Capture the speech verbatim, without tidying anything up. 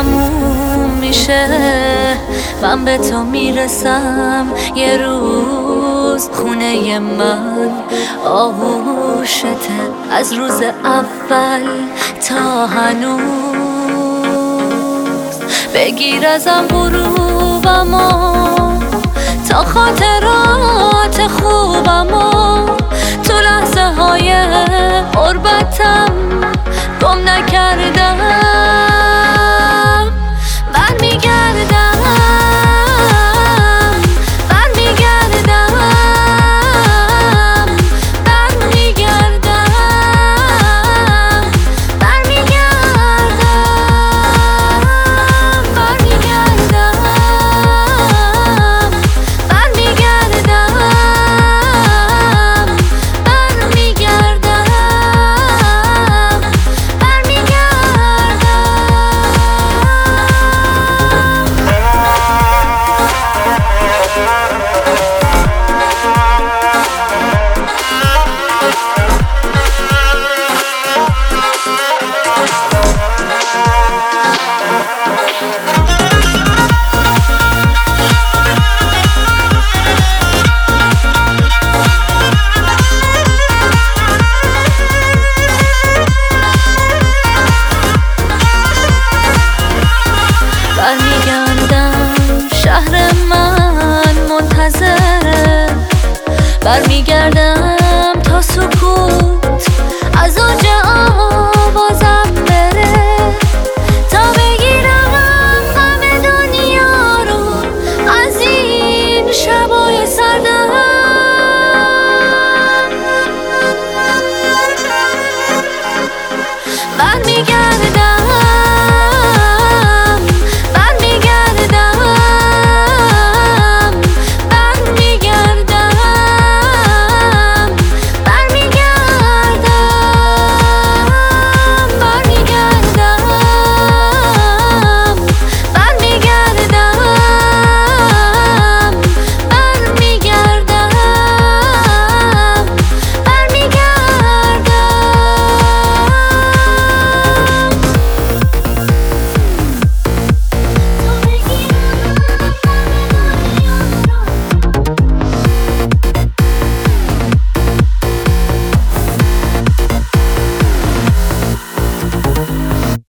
تموم میشه من به تو میرسم یه روز. خونه من آغوشته از روز اول تا هنوز. بگیر ازم غروبمو تا خاطرات خوبمو تو لحظه های غربتم گم نکردم. برمیگردم برمیگردم برمیگردم برمیگردم برمیگردم برمیگردم برمیگردم شهر من منتظره. برمیگردم تا سکوت از اوج